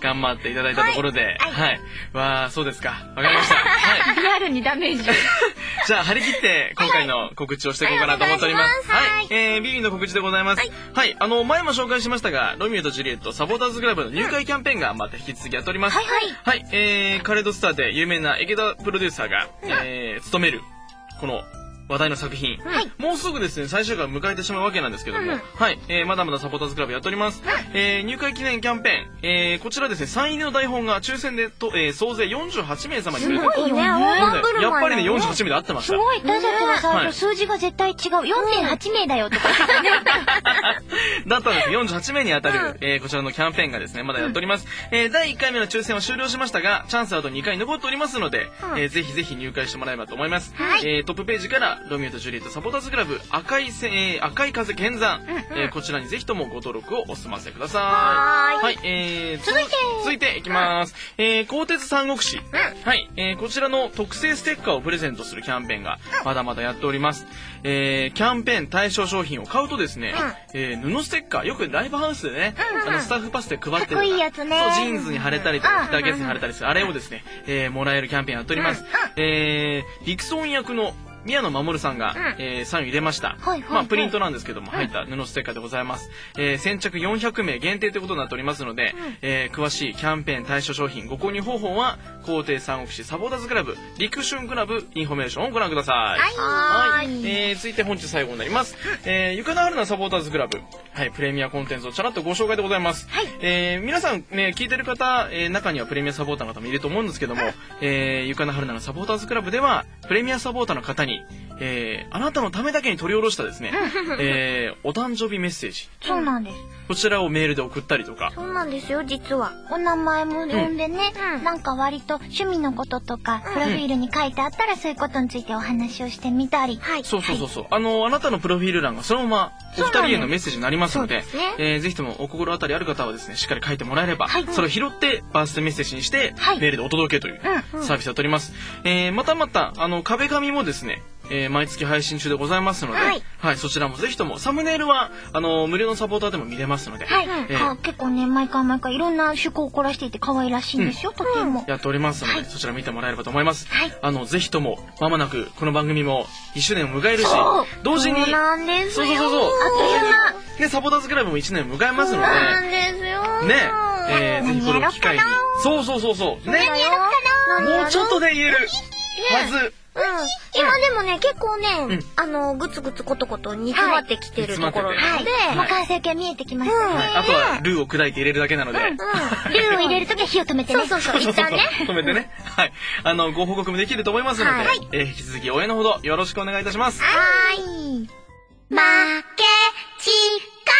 頑張っていただいたところで、はい。はい、わあ、そうですか。わかりました。はい。 リアルにダメージ。 じゃあ、張り切って今回の告知をしていこうかなと思っております。はい。えー、ビビの告知でございます。はい。はい、あの、前も紹介しましたが、ロミオとジュリエットサポーターズクラブの入会キャンペーンがまた引き続きやっております。はいはい。はい、えー、カレードスターで有名な池田プロデューサーが、えー、務める、この、話題の作品、はい、もうすぐですね最終回を迎えてしまうわけなんですけども、うん、はい、えー、まだまだサポーターズクラブやっております、うん、えー、入会記念キャンペーン、えー、こちらですねサイン入りの台本が抽選でと、えー、総勢よんじゅうはちめい様にプレゼント。すごいよね。やっぱりねよんじゅうはちめいで合ってました。 すごい。だってはさ、はい、数字が絶対違う よんてんはちめいだよとかだったんです。よんじゅうはちめいに当たる、うん、えー、こちらのキャンペーンがですねまだやっております、うん、えー、だいいっかいめの抽選は終了しましたがチャンスあとにかい残っておりますので、うん、えー、ぜひぜひ入会してもらえればと思います、はい、えー、トップページからロミオとジュリエットサポーターズクラブ赤いせ、えー、赤い風剣山、うんうん、えー、こちらにぜひともご登録をお済ませください。 はーい。 はい、えー、 続いて続いていきます、うん、えー、鋼鉄三国志、うん、はい、えー、こちらの特製ステッカーをプレゼントするキャンペーンがまだまだやっております、えー、キャンペーン対象商品を買うとですね、うん、えー、布ステッカーよくライブハウスでね、うんうん、あのスタッフパスで配ってるかっこいいやつね。 そう、ジーンズに貼れたりとか着たやつに貼れたりする、あれをですね、えー、もらえるキャンペーンやっております、うんうん、えー、リクソン役の宮野真守さんが、うん、えー、サインを入れました。はいはいはい、まあ、プリントなんですけども、入った布ステッカーでございます。えー、先着よんひゃくめい限定ということになっておりますので、うん、えー、詳しいキャンペーン対象商品ご購入方法は、皇帝三国志サポーターズクラブ、陸春クラブインフォメーションをご覧ください。 はい。 はい。えー、続いて本日最後になります。えー、ゆかなはるなサポーターズクラブ、はい、プレミアコンテンツをちゃらっとご紹介でございます。はい。えー、皆さんね、聞いてる方、えー、中にはプレミアサポーターの方もいると思うんですけども、えー、ゆかなはるなのサポーターズクラブでは、プレミアサポーターの方に、えー、あなたのためだけに取り下ろしたですね、えー、お誕生日メッセージ。 そうなんです。 こちらをメールで送ったりとか。 そうなんですよ、実は。 お名前も呼んでね、うん、なんか割と趣味のこととか、うん、プロフィールに書いてあったらそういうことについてお話をしてみたり。 はい。そうそうそうそう。はい、あの、あなたのプロフィール欄がそのままお二人へのメッセージになりますので、で、ね、えー、ぜひともお心当たりある方はですね、しっかり書いてもらえれば、はい、それを拾ってバースデーメッセージにして、はい、メールでお届けというサービスを取ります。うんうん、えー、またまた、あの、壁紙もですね、えー、毎月配信中でございますので、はい、はい、そちらもぜひともサムネイルはあの無料のサポーターでも見れますので、 はい、えー、結構ね毎回毎回いろんな趣向を凝らしていて可愛らしいんですよ、うん、とてもやっておりますので、はい、そちら見てもらえればと思います。はい、あのぜひともまもなくこの番組もいっしゅうねんを迎えるし、同時にそうなんですよ、 そうそうそうそう、 あっという間ね、サポーターズクラブもいちねんを迎えますので、 そうなんですよね、えー、ぜひこれを機会に、そうそうそうそうね、 何やろうかな、 もうちょっとで言えるはず。 うん、今でもね結構ね、うん、あのグツグツコトコト煮詰まってきてるところなので、 はい、もう完成形見えてきましたね、うん、 はい、あとはルーを砕いて入れるだけなので、うんうん、 ルーを入れるときは火を止めてね、 そうそうそう一旦ね止めてね、はい、あのご報告もできると思いますので、はい、えー、引き続き応援のほどよろしくお願いいたします。 はい、負けちか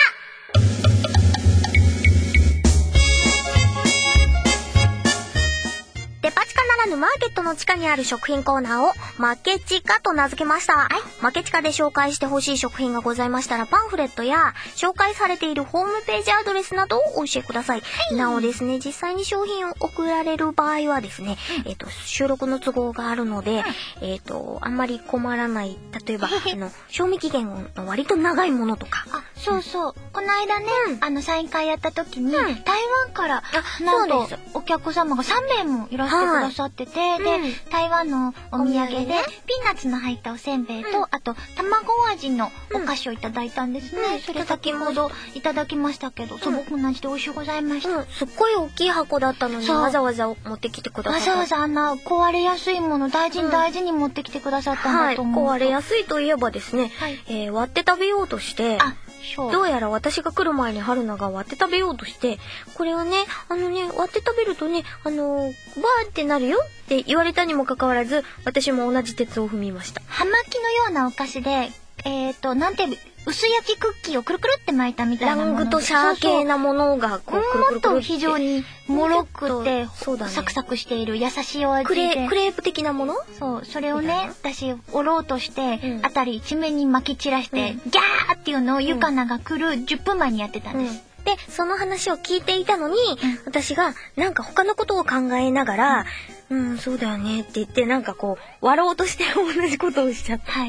デパ地下ならぬマーケットの地下にある食品コーナーをマケチカと名付けました。はい、マケチカで紹介してほしい食品がございましたらパンフレットや紹介されているホームページアドレスなどをお教えください。はい、なおですね、実際に商品を送られる場合はですね、うん、えっと、収録の都合があるので、うん、えっと、あんまり困らない、例えば、あの、賞味期限の割と長いものとか。 あ、そうそう。この間ね、うん、あの、サイン会やった時に、うん、台湾から、なんと、お客様がさんめいもいらっしゃってくださってて、はい、で、うん、台湾のお土産で、ピーナッツの入ったおせんべいと、うん、あと、卵味のお菓子をいただいたんですね。うん、それ先ほどいただきましたけど、すごく同じで美味しゅうございました。 うん、すっごい大きい箱だったのに、わざわざ持ってきてくださった。 わざわざあんな壊れやすいもの、大事に大事に持ってきてくださったんだと思う、 うん。はい、壊れやすいといえばですね、はい、えー、割って食べようとして、あ、どうやら私が来る前に春菜が割って食べようとして、これはね、あのね、割って食べるとね、あのー、バーってなるよって言われたにもかかわらず、私も同じ鉄を踏みました。 葉巻のようなお菓子で、えーと、なんて、薄焼きクッキーをくるくるって巻いたみたいなもので、 ラングとシャー系なものがこうくるくるくるって、 もっと非常にもろくて、そうだね、サクサクしている優しいお味で、 クレクレープ的なもの、 そう、それをね、私折ろうとして、うん、あたり一面に巻き散らして、うん、ギャーっていうのをゆかなが来るじゅっぷんまえにやってたんです、 うん、でその話を聞いていたのに、うん、私がなんか他のことを考えながら、うん、うん、そうだよねって言ってなんかこう割ろうとして同じことをしちゃった。 はい。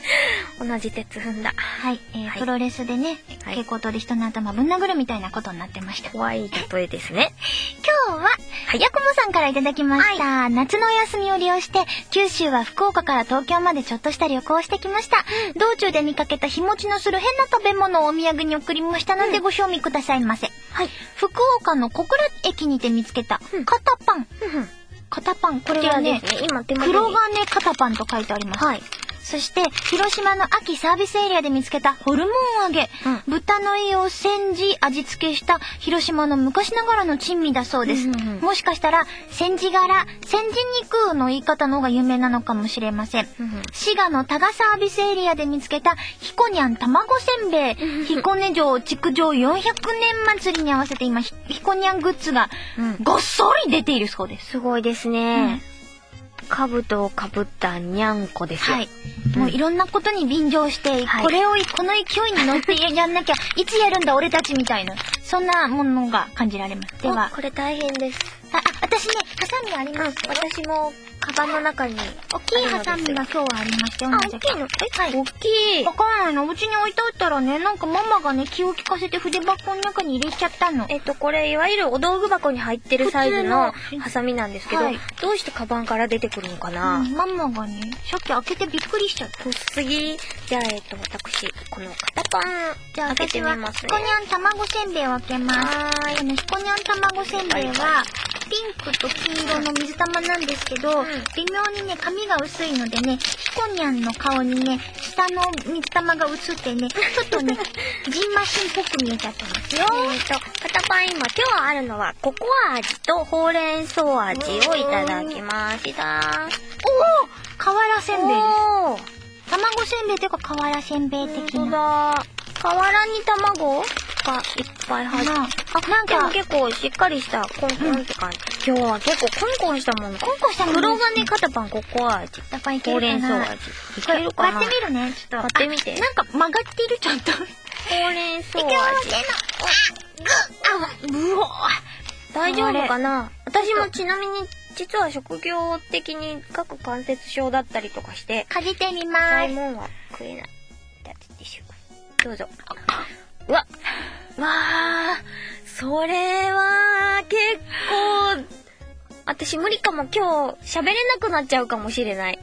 同じ鉄踏んだ。 はい、えーはいプロレスでね、 はい蛍光灯で人の頭ぶん殴るみたいなことになってました。 怖い例えですね。 今日は、ヤクモさんからいただきました。夏のお休みを利用して、九州は福岡から東京までちょっとした旅行をしてきました。道中で見かけた日持ちのする変な食べ物をお土産に送りましたので、ご賞味くださいませ。 はい。 福岡の小倉駅にて見つけた、肩パン。肩パン、これはね、 ですね今手元に黒金肩パンと書いてあります。 はい。 そして、広島の秋サービスエリアで見つけたホルモン揚げ。 うん豚の胃を煎じ味付けした広島の昔ながらの珍味だそうです。 うんうんうんもしかしたら、煎じ柄、煎じ肉の言い方の方が有名なのかもしれません。 うんうん滋賀の多賀サービスエリアで見つけたひこにゃん卵せんべい。彦根城築城よんひゃくねん祭りに合わせて今、ひひこにゃんグッズがうんごっそり出ているそうです。 すごいですね。兜をかぶったにゃんこですよ。 はい。もういろんなことに便乗して、 はいこれを、この勢いに乗ってやんなきゃ、いつやるんだ俺たちみたいな、そんなものが感じられます。ではお、これ大変です。 あ、あ私ね、ハサミありうん、 ます。 私もカバンの中に。 大きいハサミが今日はありまして、 あ、 なぜか大きいのえ、 はい大きい。 わかんないの。うちに置いておったらね、なんかママがね、気を利かせて筆箱の中に入れちゃったの。 えっと、これ、いわゆるお道具箱に入ってるサイズの普通のハサミなんですけど、 はいどうしてカバンから出てくるのかな、 うんママがね、さっき開けてびっくりしちゃった。 薄すぎ。じゃあ、えっと、私、この肩パン、 じゃあ開けて私は、 みますねひこにゃん卵せんべいを開けます。 はーいこのひこにゃん卵せんべいはは、ピンクと黄色の水玉なんですけど、 うん微妙にね、髪が薄いのでね、ひこにゃんの顔にね、下の水玉が映ってね、ちょっとね、ジンマシンっぽく見えちゃってますよ。 えっと、肩パン今、今日あるのは、ココア味とほうれん草味をいただきました。 おー瓦せんべいです。 おー卵せんべいというか瓦せんべい的ほんとな。 だ。瓦に卵がいっぱい入ってなあ、なんか結構しっかりしたコンコンって感じ。今日は結構コンコンしたもの。コンコンしたもの。黒金肩パンココア味。 だからいけほうるかな。 れん草味。いけるかな割ってみるね。ちょっと。 割ってみてあなんか曲がっているちゃんと。 ほうれん草味。 いけますせーの。あ、ぐっ、うお大丈夫かな私もちなみに実は職業的に各関節症だったりとかして、 かじってみまーす。 甘いもんは食えない。だってティッシュ。どうぞ。うわわあそれは結構私無理かも。今日喋れなくなっちゃうかもしれない。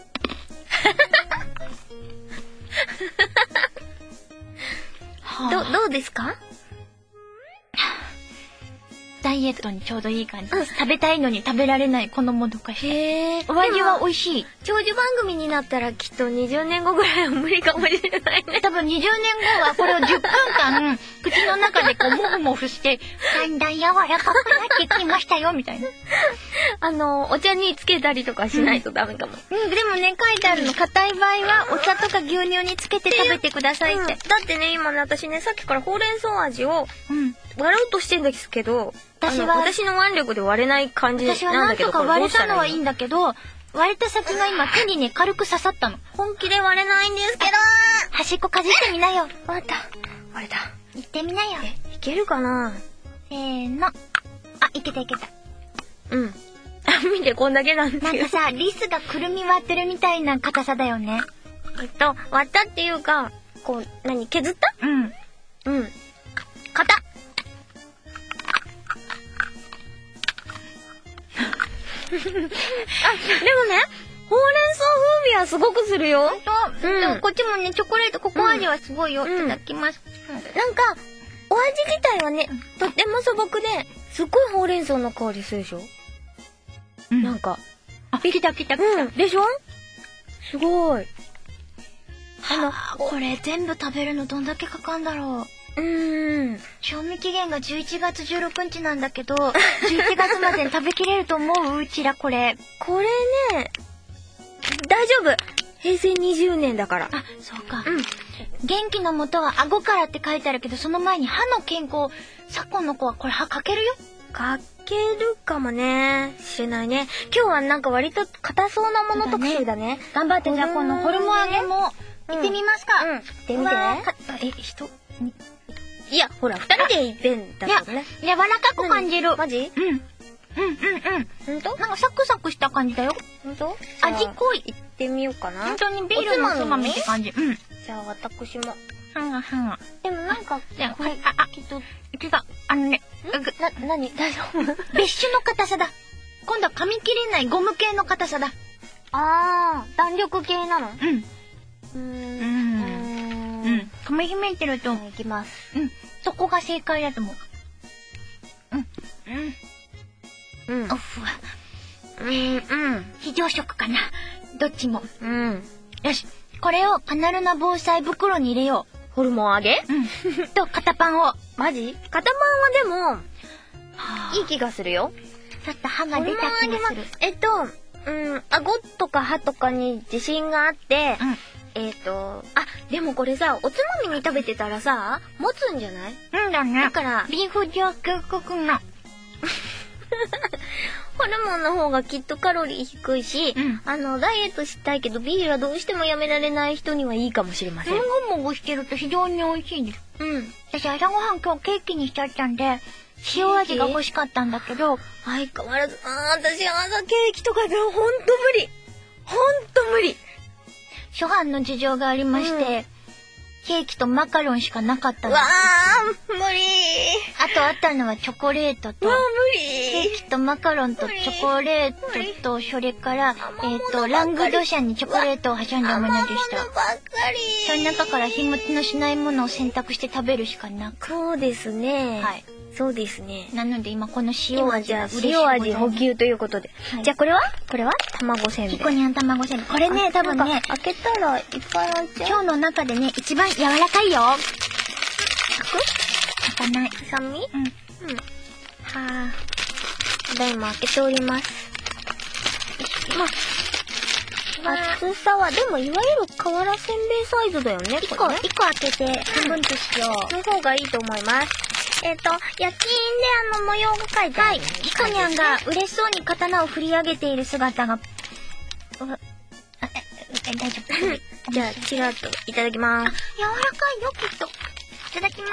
どどうですか？ ダイエットにちょうどいい感じです。食べたいのに食べられないこのもどかしさ。 へえ。 お味は美味しい。 長寿番組になったらきっとにじゅうねんごぐらいは無理かもしれないね。 多分にじゅうねんごはこれをじゅっぷんかん口の中でこうモフモフしてだんだん柔らかくなってきましたよみたいな。 あのお茶につけたりとかしないとダメかも。 うん、でもね書いてあるの硬い場合はお茶とか牛乳につけて食べてくださいって。 うんだってね今ね私ねさっきからほうれん草味をうん。 割ろうとしてんですけど、 私はあの私の腕力で割れない感じなんだけど、 私はなんとか割れたのはいいんだ。 だけど、割れた先が今手にね軽く刺さったの。 本気で割れないんですけど端っこかじってみなよ。 割れた。割れた。 言ってみなよ。 いけるかなせーの。あ、いけたいけた。 うん。あ、見てこんだけなんですよなんか。さ、リスがくるみ割ってるみたいな硬さだよね。 えっと、割ったっていうか、こう、何、削ったうん。 うん。硬っあ、でもね、ほうれん草風味はすごくするよ。 と、 うんこっちもね、チョコレート、ココア味はすごいよ。 うんいただきます。 なんか、お味自体はね、とっても素朴で、すっごいほうれん草の香りするでしょ、 うんなんか。 あ、来た来た来た。 うん。でしょすごい。 あの、これ全部食べるのどんだけかかんだろう。 うーん。 賞味期限がじゅういちがつじゅうろくにちなんだけど、じゅういちがつまでに食べきれると思ううちらこれ。 これね、大丈夫。へいせいにじゅうねんだから。 あ、そうか。 うん。 元気のもとは顎からって書いてあるけど、その前に歯の健康、昨今の子はこれ歯かけるよ。 かけるかもね。しれないね。今日はなんか割と硬そうなもの特集だね。 頑張って、じゃあこのホルモン揚げも、 うん行ってみますか。 うん。行ってみて。 うわーかえ、人、 いや、ほら、二人でいっぺんだからね。 柔らかく感じる。 マジうん。 うんうんうん。 ほんと？ なんかサクサクした感じだよ。 ほんと？ 味濃い。 行ってみようかな。 ほんとにビールのつまみって感じ。うん。 じゃあ私も。 はんがはんが。 でもなんか、 じゃあ、あ、あ、きっと、違う。あのね、 な、なに大丈夫？ 別種の硬さだ。今度は噛み切れないゴム系の硬さだ。 あー、弾力系なの？ うん。 うーん。 うん。うん。噛み締めてると。 いきます。 うん。そこが正解だと思う。うん。うん。 うん。 オフ。 うん、うん。 非常食かな。どっちも。 うん。 よし。これをカナルナ防災袋に入れよう。 ホルモン揚げ？ うん。と、肩パンを。 マジ？肩パンはでも、いい気がするよ。 ちょっと歯が出た気がする。 えっと、うん、顎とか歯とかに自信があって、 うん。 えっと、あ、でもこれさ、おつまみに食べてたらさ、持つんじゃない？ うんだね。 だから、 ビーフジョーククな。 ホルモンの方がきっとカロリー低いし、 うん、 あの、ダイエットしたいけどビールはどうしてもやめられない人にはいいかもしれません。 もごもごしてると非常に美味しいです。 うん。 私朝ごはん今日ケーキにしちゃったんで、塩味が欲しかったんだけど、 相変わらず、あー、私朝ケーキとかでほんと無理。ほんと無理。 諸般の事情がありまして、うん、ケーキとマカロンしかなかったの。 わー、無理。 あとあったのはチョコレートと、 無理。 ケーキとマカロンとチョコレートと、それから、えっと、ラングドシャにチョコレートを挟んだものでした。 甘物ばっかり。 その中から日持ちのしないものを選択して食べるしかなく。 そうですね。 はい。 そうですね。 なので今この塩味は塩味補給ということで。はい、じゃあこれはこれは卵せんべい。 ヒコニャン卵せんべい。これね、多分ね、 開けたらいっぱい開いちゃう。 今日の中でね、一番柔らかいよ。開く？開かない。 ハサミ？うん。うん。はぁ。ただいま開けております。まあ、厚さは、でもいわゆる瓦せんべいサイズだよね、 一個、 ね。 一個開けて半分としよう。 の方がいいと思います。えっと、焼き印であの模様が書いてある、ね。はい。 ヒコニャンが嬉しそうに刀を振り上げている姿が、うあ、え、大丈夫。 じゃあ、ちらっといただきます。 柔らかいよ、きっと。いただきます。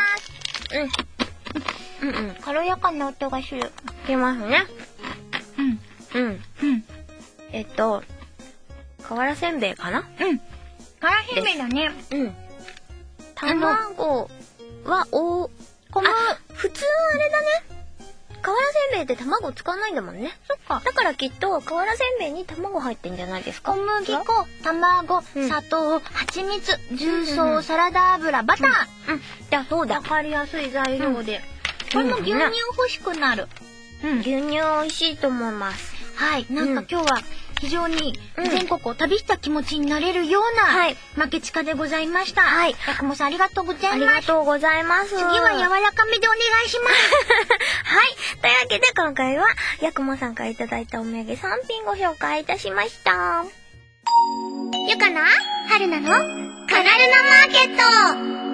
うん。うんうん。 軽やかな音がする。いけますね。 うん。うん。うん。 えっと、瓦せんべいかな？ うん。瓦せんべいだね。 うん。卵は、お、 この、 普通あれだね。瓦せんべいって卵使わないんだもんね。 そっか。 だからきっと瓦せんべいに卵入ってんじゃないですか。 小麦粉、卵、うん、砂糖、蜂蜜、重曹、うんうん、サラダ油、バター。 うん。うん、じゃあそうだ。 わかりやすい材料で。うん、これも牛乳欲しくなる。 うん。牛乳美味しいと思います。 はい。なんか今日は非常に全国を旅した気持ちになれるような、はい。負け近でございました。はい。やくもさんありがとうございます。ありがとうございます。 次は柔らかめでお願いします。 はい。というわけで今回は、やくもさんからいただいたお土産さん品ご紹介いたしました。 ゆかなはるなのカナルナマーケット。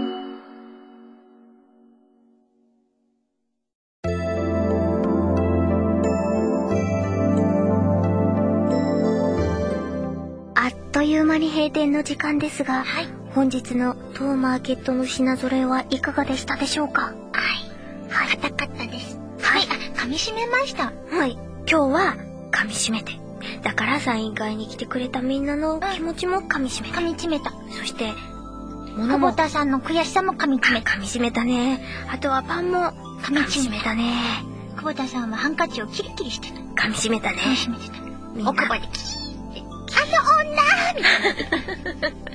あっという間に閉店の時間ですが、はい、本日の当マーケットの品揃えはいかがでしたでしょうか？はい。 はい。硬かったです。はい。あ、噛み締めました。 はい。今日は噛み締めて。だからサイン会に来てくれたみんなの気持ちも噛み締めた。 噛み締めた。 そして、 久保田さんの悔しさも噛み締めた。 噛み締めたね。あとはパンも噛み締めたね。 久保田さんはハンカチをキリキリしてた。 噛み締めたね。 噛み締めてた。奥歯でキー。あの女みたいな。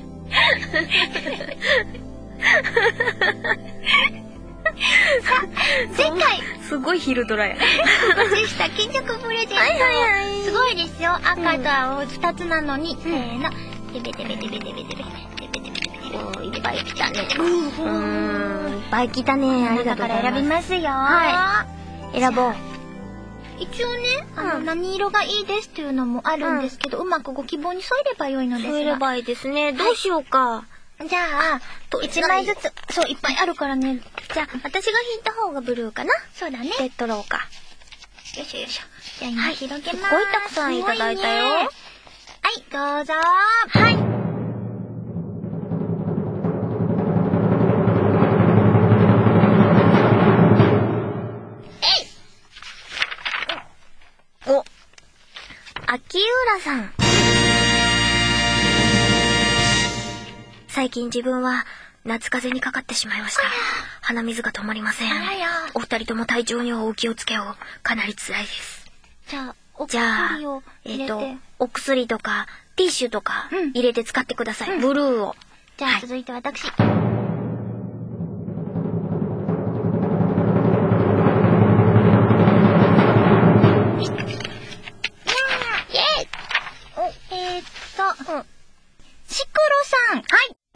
さあ、前回すごい昼ドラや。 ごちした金属プレゼント。はいはいはい。すごいですよ。赤と青二つなのに、せーの。テベテベテベテベテベテベテベテベテベテ。 おー、いっぱい来たね。うーん、いっぱい来たね。ありがとうございます。 だから選びますよ。 はい。選ぼう。 一応ね、あの、うん、何色がいいですっていうのもあるんですけど、うん、うまくご希望に添えればよいのですが。 添えればいいですね。どうしようか。 じゃあ、一枚ずつ、そう、いっぱいあるからね。 じゃあ、私が引いた方がブルーかな。 そうだね。 レッドローか。 よいしょよいしょ。じゃあ今広げます。すごいたくさんいただいたよ。 はい、どうぞ。はい。 秋浦さん。最近自分は夏風邪にかかってしまいました。鼻水が止まりません。お二人とも体調にはお気をつけを。かなり辛いです。 じゃあ、おじゃあ薬を入れて。 えっと、お薬とかティッシュとか入れて使ってください。うん、ブルーを。 じゃあ続いて私。はい、えー、っと、うん、シクロさん。はい。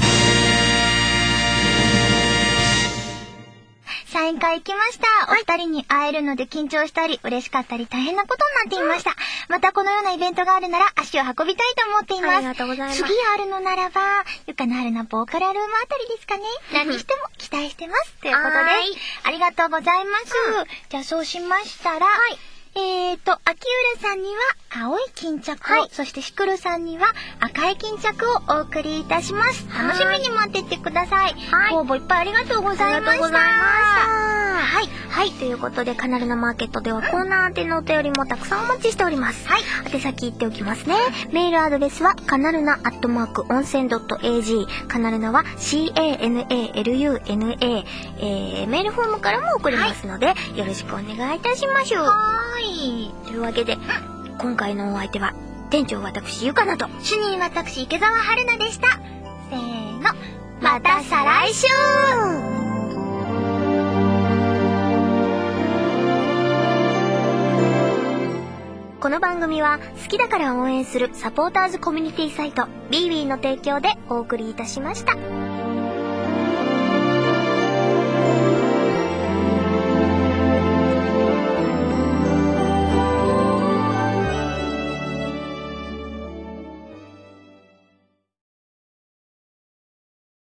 サイン会行きました。お二人に会えるので緊張したり、嬉しかったり大変なことになっていました。またこのようなイベントがあるなら足を運びたいと思っています。 ありがとうございます。 次あるのならば、ゆかの春のボーカルルームあたりですかね。何しても期待してます。ということで、ありがとうございます。うん、じゃあそうしましたら、はい、えーと、秋浦さんには青い巾着を、はい、そしてシクルさんには赤い巾着をお送りいたします。楽しみに待ってってください。はい、応募いっぱいありがとうございました。ありがとうございました。 はい。はい。ということで、カナルのマーケットではコーナー宛てのお便りもたくさんお待ちしております。はい。宛先言っておきますね。メールアドレスは、カナルナアットマーク温泉 .ag。カナルナは シーエーエヌエーエルユーエヌエー。えー、メールフォームからも送れますので、はい、よろしくお願いいたしましょう。 はーい。 というわけで、今回のお相手は、店長私ゆかなと、 主任私池澤春菜でした。せーの。また再来週。 この番組は好きだから応援するサポーターズコミュニティサイトビービーの提供でお送りいたしました。